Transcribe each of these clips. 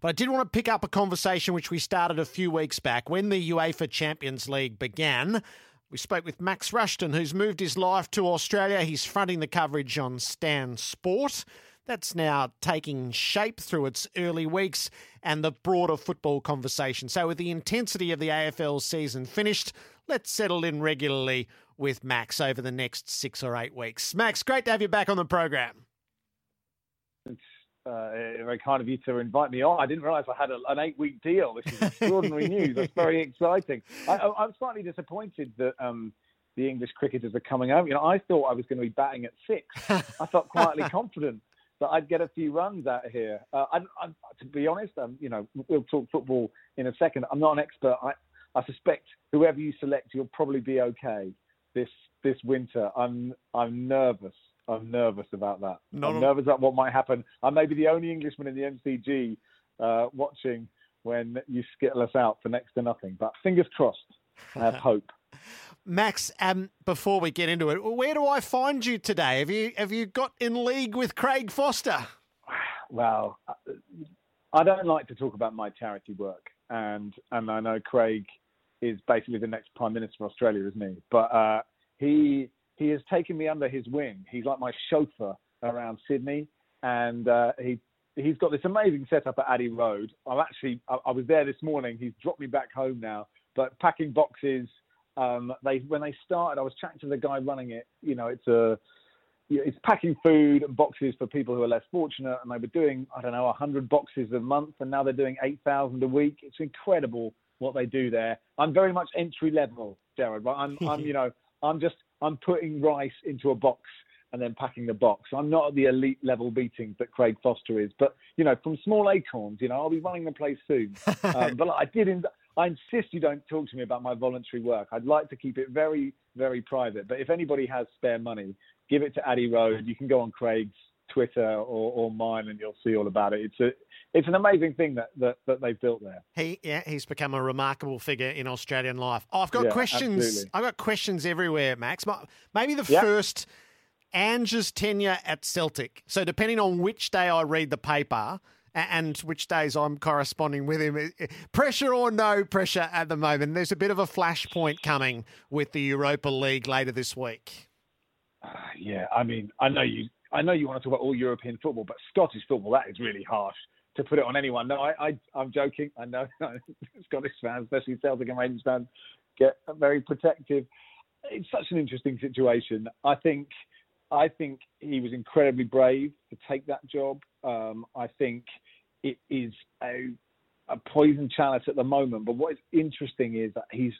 But I did want to pick up a conversation which we started a few weeks back when the UEFA Champions League began. We spoke with Max Rushton, who's moved his life to Australia. He's fronting the coverage on Stan Sport. That's now taking shape through its early weeks and the broader football conversation. So with the intensity of the AFL season finished, let's settle in regularly with Max over the next 6 or 8 weeks. Max, great to have you back on the program. It's very kind of you to invite me on. I didn't realise I had an 8-week deal. This is extraordinary news. That's very exciting. I'm slightly disappointed that the English cricketers are coming home. I thought I was going to be batting at 6. I felt quietly confident that I'd get a few runs out of here. To be honest, we'll talk football in a second. I'm not an expert. I suspect whoever you select, you'll probably be okay this winter. I'm nervous. I'm nervous about that. I'm nervous about what might happen. I may be the only Englishman in the MCG watching when you skittle us out for next to nothing. But fingers crossed. I have hope. Max, before we get into it, where do I find you today? Have you got in league with Craig Foster? Well, I don't like to talk about my charity work, and I know Craig is basically the next Prime Minister of Australia, isn't he? But he has taken me under his wing. He's like my chauffeur around Sydney, and he's got this amazing setup at Addie Road. I was there this morning. He's dropped me back home now, but packing boxes. When they started, I was chatting to the guy running it. It's packing food and boxes for people who are less fortunate, and they were doing 100 boxes a month, and now they're doing 8,000 a week. It's incredible what they do there. I'm very much entry level, Jared. Right? I'm putting rice into a box and then packing the box. I'm not at the elite level meetings that Craig Foster is, but from small acorns, I'll be running the place soon. But I insist you don't talk to me about my voluntary work. I'd like to keep it very, very private. But if anybody has spare money, give it to Addie Road. You can go on Craig's Twitter or mine, and you'll see all about it. It's an amazing thing that they've built there. He's become a remarkable figure in Australian life. I've got questions. Absolutely. I've got questions everywhere, Max. Maybe the first, Ange's tenure at Celtic. So depending on which day I read the paper and which days I'm corresponding with him, pressure or no pressure at the moment. There's a bit of a flashpoint coming with the Europa League later this week. I know you want to talk about all European football, but Scottish football, that is really harsh to put it on anyone. No, I'm joking. I know Scottish fans, especially Celtic and Rangers fans, get very protective. It's such an interesting situation. I think he was incredibly brave to take that job. I think it is a poison chalice at the moment. But what is interesting is that he's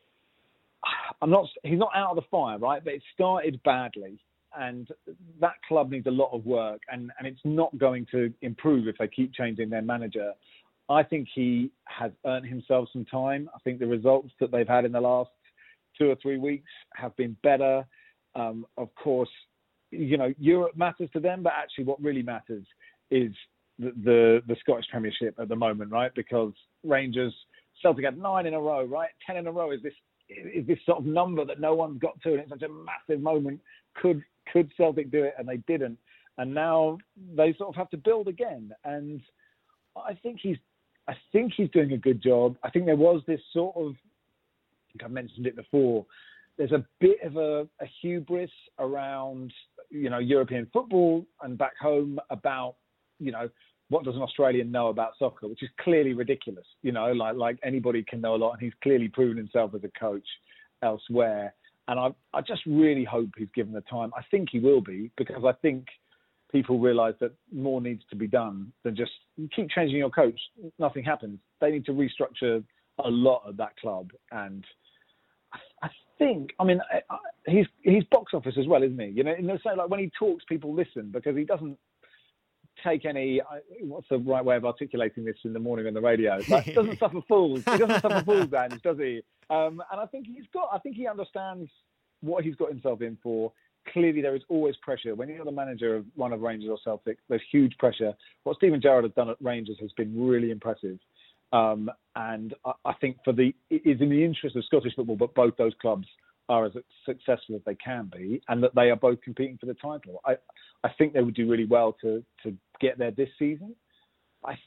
not out of the fire, right? But it started badly, and that club needs a lot of work, and it's not going to improve if they keep changing their manager. I think he has earned himself some time. I think the results that they've had in the last 2 or 3 weeks have been better. Of course, Europe matters to them, but actually what really matters is the Scottish Premiership at the moment, right? Because Celtic had 9 in a row, right? 10 in a row is this sort of number that no one's got to, and it's such a massive moment. Could Celtic do it? And they didn't. And now they sort of have to build again. And I think he's doing a good job. I think there was this sort of, I think I mentioned it before, there's a bit of a hubris around, European football and back home about, what does an Australian know about soccer, which is clearly ridiculous. Like anybody can know a lot, and he's clearly proven himself as a coach elsewhere. And I just really hope he's given the time. I think he will be, because I think people realise that more needs to be done than just keep changing your coach. Nothing happens. They need to restructure a lot of that club. And I think, he's box office as well, isn't he? Like when he talks, people listen, because he doesn't take any, what's the right way of articulating this in the morning on the radio? Like, he doesn't suffer fools. He doesn't suffer fools, Dan, does he? And I think he understands what he's got himself in for. Clearly, there is always pressure. When you're the manager of one of Rangers or Celtic, there's huge pressure. What Steven Gerrard has done at Rangers has been really impressive. And I think it is in the interest of Scottish football, but both those clubs are as successful as they can be, and that they are both competing for the title. I think they would do really well to get there this season. I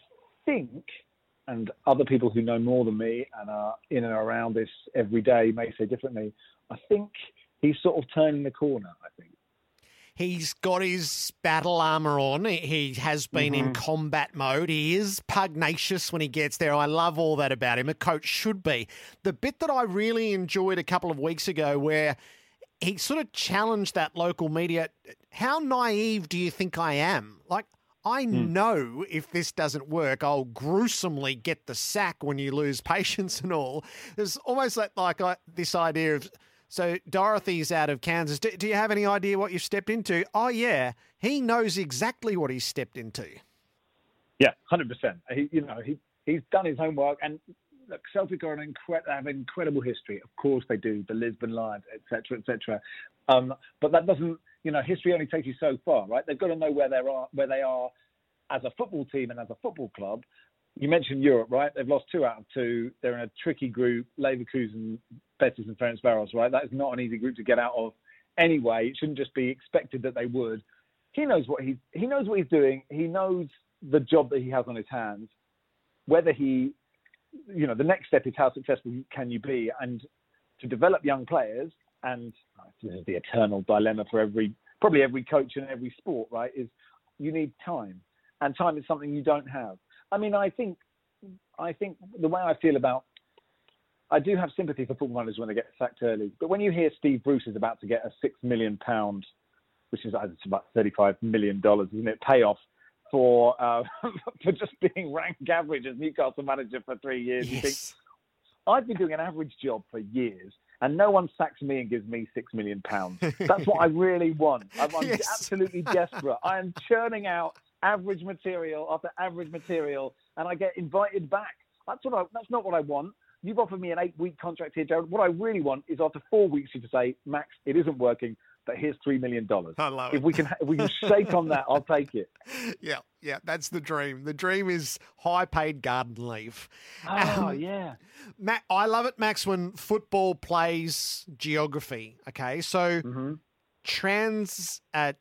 think, and other people who know more than me and are in and around this every day may say differently, I think he's sort of turning the corner, I think. He's got his battle armour on. He has been in combat mode. He is pugnacious when he gets there. I love all that about him. A coach should be. The bit that I really enjoyed a couple of weeks ago where he sort of challenged that local media, how naive do you think I am? Like, I know if this doesn't work, I'll gruesomely get the sack when you lose patience and all. There's almost like this idea of, so Dorothy's out of Kansas. Do you have any idea what you've stepped into? Oh, yeah. He knows exactly what he's stepped into. Yeah, 100%. He's done his homework. And look, Celtic are have an incredible history. Of course they do. The Lisbon Lions, et cetera, et cetera. But that doesn't, history only takes you so far, right? They've got to know where they are as a football team and as a football club. You mentioned Europe, right? They've lost 2 out of 2. They're in a tricky group, Leverkusen, Betis and Ferencváros, right? That is not an easy group to get out of anyway. It shouldn't just be expected that they would. He knows what he's doing. He knows the job that he has on his hands. Whether the next step is how successful can you be, and to develop young players, and this is the eternal dilemma for probably every coach in every sport, right, is you need time. And time is something you don't have. I mean, I think the way I feel I do have sympathy for football managers when they get sacked early. But when you hear Steve Bruce is about to get a £6 million, which is about $35 million, isn't it, payoff for just being ranked average as Newcastle manager for 3 years, you think, I've been doing an average job for years, and no one sacks me and gives me £6 million. That's what I really want. I'm absolutely desperate. I am churning out average material after average material, and I get invited back. That's not what I want. You've offered me an 8-week contract here, Jared. What I really want is after 4 weeks you to say, Max, it isn't working, but here's $3 million. I love it. If we can shake on that, I'll take it. Yeah, that's the dream. The dream is high-paid garden leave. Yeah. Matt, I love it, Max, when football plays geography. Okay, so Transnistria.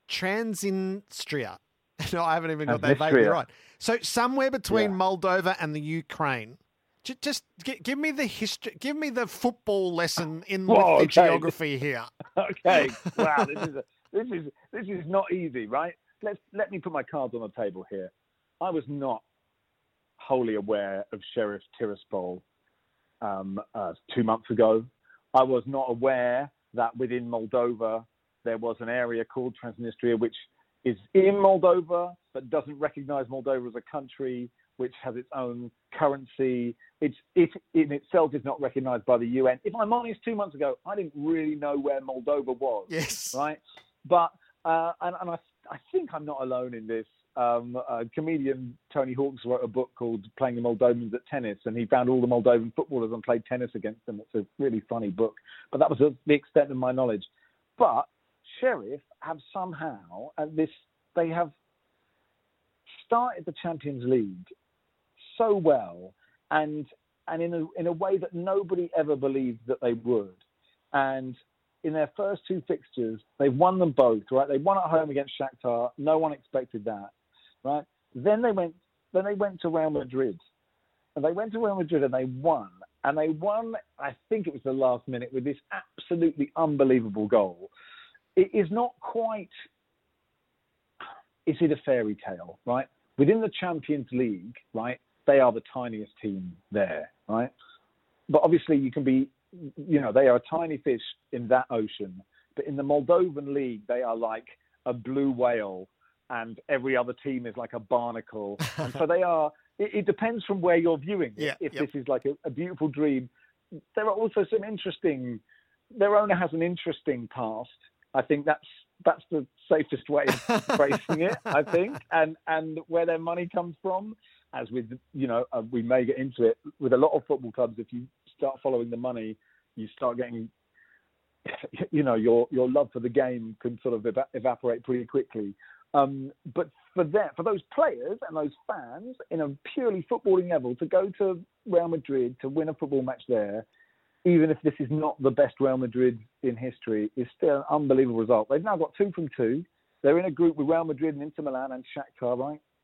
No, I haven't even got that vaguely right. So somewhere between Moldova and the Ukraine. Just give me the history. Give me the football lesson with the geography here. Okay. Wow. This is not easy, right? Let me put my cards on the table here. I was not wholly aware of Sheriff Tiraspol 2 months ago. I was not aware that within Moldova there was an area called Transnistria, which is in Moldova but doesn't recognize Moldova as a country, which has its own currency. It in itself is not recognized by the UN. If I'm honest, 2 months ago, I didn't really know where Moldova was. Yes. Right? But, and I think I'm not alone in this. Comedian Tony Hawks wrote a book called Playing the Moldovans at Tennis, and he found all the Moldovan footballers and played tennis against them. It's a really funny book. But that was the extent of my knowledge. But Sheriff have somehow, they have started the Champions League so well, and in a way that nobody ever believed that they would. And in their first 2 fixtures, they've won them both, right? They won at home against Shakhtar. No one expected that, right? Then they went to Real Madrid. And they went to Real Madrid and they won. And they won, I think it was the last minute, with this absolutely unbelievable goal. It is not quite, is it a fairy tale, right? Within the Champions League, right, they are the tiniest team there, right? But obviously you can be, they are a tiny fish in that ocean. But in the Moldovan league, they are like a blue whale, and every other team is like a barnacle. And so they are, it depends from where you're viewing it. This is like a beautiful dream. There are also some interesting, their owner has an interesting past. I think that's the safest way of phrasing it, I think, and where their money comes from. As with, we may get into it, with a lot of football clubs, if you start following the money, you start getting, your love for the game can sort of evaporate pretty quickly. But for those players and those fans, in a purely footballing level, to go to Real Madrid to win a football match there, even if this is not the best Real Madrid in history, is still an unbelievable result. They've now got 2 from 2. They're in a group with Real Madrid and Inter Milan and Shakhtar, right?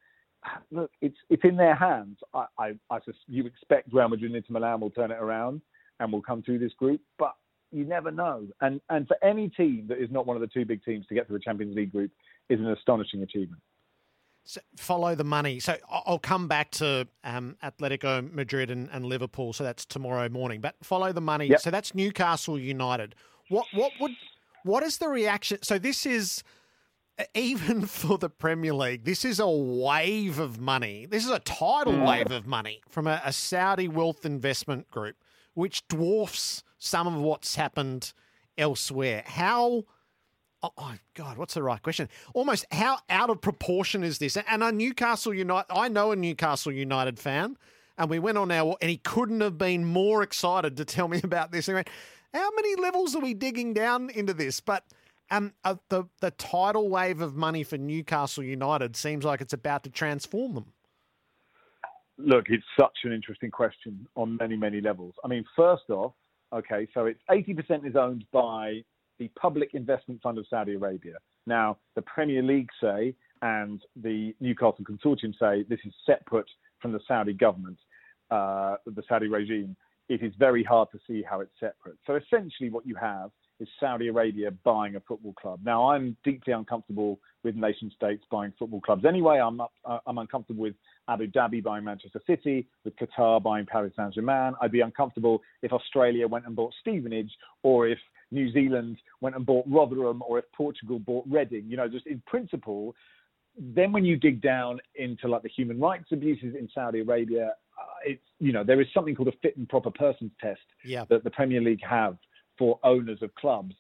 look, it's in their hands. You expect Real Madrid and Inter Milan will turn it around and will come through this group, but you never know. And for any team that is not one of the two big teams to get to the Champions League group is an astonishing achievement. So follow the money. So I'll come back to Atletico Madrid and Liverpool. So that's tomorrow morning. But follow the money. Yep. So that's Newcastle United. What is the reaction? So this is, even for the Premier League, this is a wave of money. This is a tidal wave of money from a Saudi wealth investment group, which dwarfs some of what's happened elsewhere. How... Oh, God, what's the right question? Almost how out of proportion is this? And I know a Newcastle United fan, and we went on and he couldn't have been more excited to tell me about this. He went, how many levels are we digging down into this? But the tidal wave of money for Newcastle United seems like it's about to transform them. Look, it's such an interesting question on many, many levels. I mean, first off, okay, so it's 80% is owned by the Public Investment Fund of Saudi Arabia. Now, the Premier League say, and the Newcastle Consortium say, this is separate from the Saudi government, the Saudi regime. It is very hard to see how it's separate. So essentially what you have is Saudi Arabia buying a football club. Now, I'm deeply uncomfortable with nation states buying football clubs. Anyway, I'm uncomfortable with Abu Dhabi buying Manchester City, with Qatar buying Paris Saint-Germain. I'd be uncomfortable if Australia went and bought Stevenage, or if New Zealand went and bought Rotherham, or if Portugal bought Reading. You know, just in principle. Then when you dig down into like the human rights abuses in Saudi Arabia, there is something called a fit and proper persons test that the Premier League have for owners of clubs.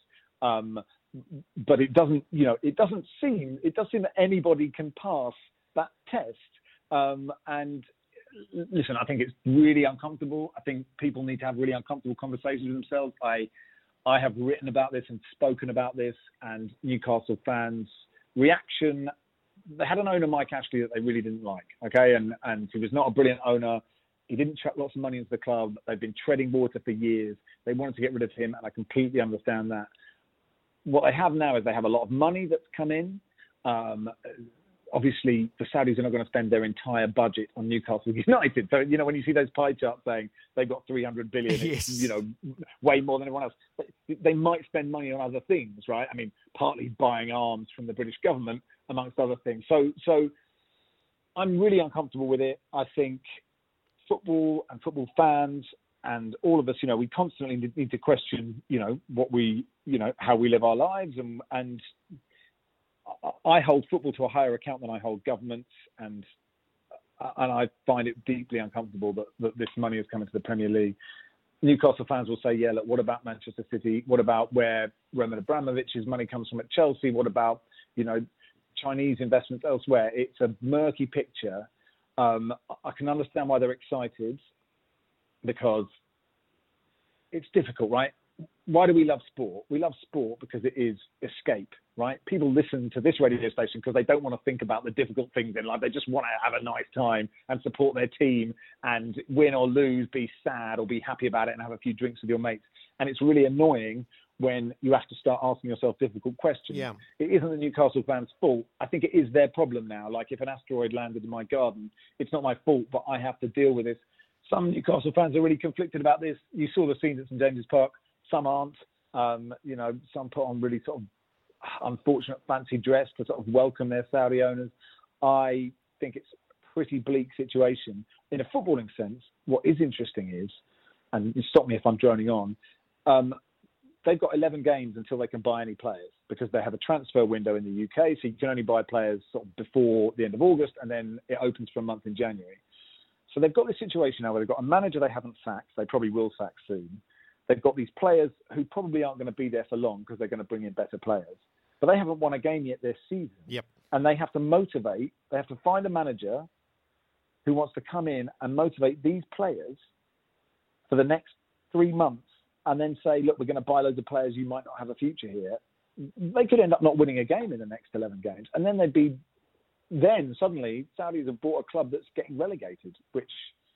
But it does seem that anybody can pass that test. And listen, I think it's really uncomfortable. I think people need to have really uncomfortable conversations with themselves. I have written about this and spoken about this, and Newcastle fans' reaction. They had an owner, Mike Ashley, that they really didn't like. Okay, and he was not a brilliant owner. He didn't chuck lots of money into the club. They've been treading water for years. They wanted to get rid of him, and I completely understand that. What they have now is they have a lot of money that's come in. Obviously, the Saudis are not going to spend their entire budget on Newcastle United. So, when you see those pie charts saying they've got 300 billion, yes. It's, way more than everyone else. But they might spend money on other things, right? I mean, partly buying arms from the British government, amongst other things. So I'm really uncomfortable with it. I think football and football fans and all of us, we constantly need to question, what we, how we live our lives. And I hold football to a higher account than I hold governments. And I find it deeply uncomfortable that this money has come into the Premier League. Newcastle fans will say, yeah, look, what about Manchester City? What about where Roman Abramovich's money comes from at Chelsea? What about, Chinese investments elsewhere? It's a murky picture. I can understand why they're excited, because it's difficult, right? Why do we love sport? We love sport because it is escape, right? People listen to this radio station because they don't want to think about the difficult things in life. They just want to have a nice time and support their team and win or lose, be sad or be happy about it and have a few drinks with your mates. And it's really annoying when you have to start asking yourself difficult questions. Yeah. It isn't the Newcastle fans' fault. I think it is their problem now. Like if an asteroid landed in my garden, it's not my fault, but I have to deal with this. Some Newcastle fans are really conflicted about this. You saw the scenes at St James's Park. Some aren't. Some put on really sort of unfortunate fancy dress to sort of welcome their Saudi owners. I think it's a pretty bleak situation. In a footballing sense, what is interesting is, and you stop me if I'm droning on, they've got 11 games until they can buy any players, because they have a transfer window in the UK, so you can only buy players sort of before the end of August, and then it opens for a month in January. So they've got this situation now where they've got a manager they haven't sacked. They probably will sack soon. They've got these players who probably aren't going to be there for long because they're going to bring in better players. But they haven't won a game yet this season. Yep. And they have to motivate. They have to find a manager who wants to come in and motivate these players for the next 3 months and then say, look, we're going to buy loads of players. You might not have a future here. They could end up not winning a game in the next 11 games. And then then suddenly Saudis have bought a club that's getting relegated, which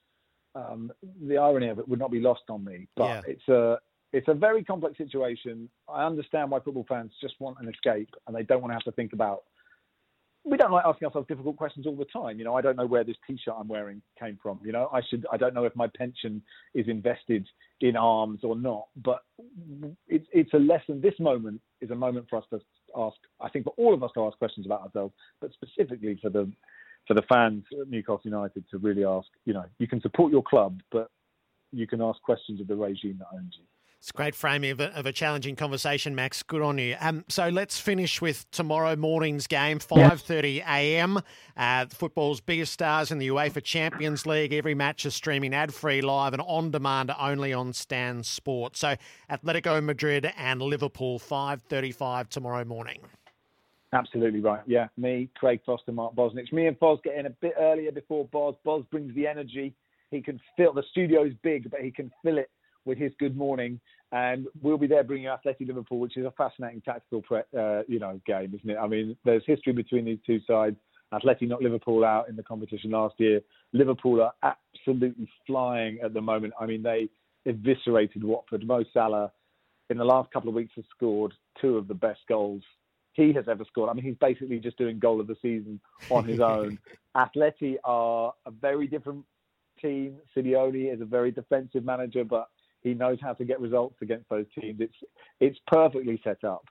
the irony of it would not be lost on me. But yeah. It's a very complex situation. I understand why football fans just want an escape and they don't want to have to think about we don't like asking ourselves difficult questions all the time. I don't know where this T-shirt I'm wearing came from. I don't know if my pension is invested in arms or not. But it's a lesson. This moment is a moment for us to ask. I think for all of us to ask questions about ourselves, but specifically for the fans at Newcastle United to really ask. You can support your club, but you can ask questions of the regime that owns you. It's a great framing of a challenging conversation, Max. Good on you. So let's finish with tomorrow morning's game, 5:30 a.m. Football's biggest stars in the UEFA Champions League. Every match is streaming ad-free, live and on-demand only on Stan Sport. So Atletico Madrid and Liverpool, 5:35 tomorrow morning. Absolutely right. Yeah, me, Craig Foster, Mark Bosnich. Me and Foz get in a bit earlier before Boz. Boz brings the energy. He can fill the studio's big, but he can fill it with his good morning, and we'll be there bringing Athletic Liverpool, which is a fascinating tactical game, isn't it? I mean, there's history between these two sides. Athletic knocked Liverpool out in the competition last year. Liverpool are absolutely flying at the moment. I mean, they eviscerated Watford. Mo Salah, in the last couple of weeks, has scored two of the best goals he has ever scored. I mean, he's basically just doing goal of the season on his own. Atleti are a very different team. Simeone is a very defensive manager, but he knows how to get results against those teams. It's perfectly set up.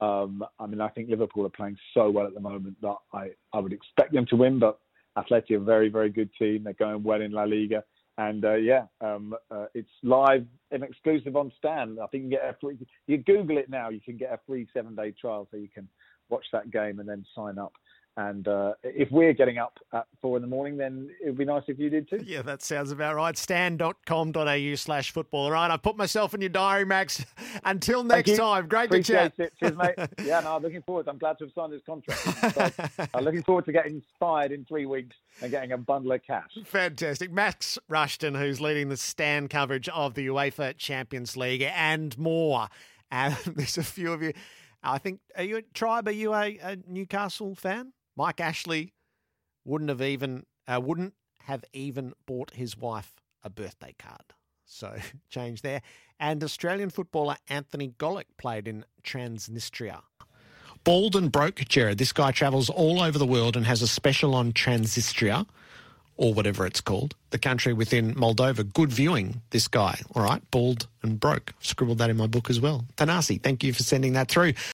I mean, I think Liverpool are playing so well at the moment that I would expect them to win, but Atleti are a very, very good team. They're going well in La Liga. And it's live and exclusive on Stan. I think you can get you Google it now, you can get a free 7-day trial so you can watch that game and then sign up. And if we're getting up at 4 a.m, then it would be nice if you did too. Yeah, that sounds about right. stan.com.au/football. All right, I've put myself in your diary, Max. Until next time, great Appreciate to chat. It. Cheers, mate. Yeah, no, I'm looking forward. I'm glad to have signed this contract. So, I'm looking forward to getting fired in 3 weeks and getting a bundle of cash. Fantastic. Max Rushton, who's leading the Stan coverage of the UEFA Champions League and more. There's a few of you. I think, are you a Tribe? Are you a Newcastle fan? Mike Ashley wouldn't have even bought his wife a birthday card. So change there. And Australian footballer Anthony Gollick played in Transnistria. Bald and broke, Jared. This guy travels all over the world and has a special on Transnistria, or whatever it's called, the country within Moldova. Good viewing, this guy. All right, bald and broke. I've scribbled that in my book as well. Tanasi, thank you for sending that through.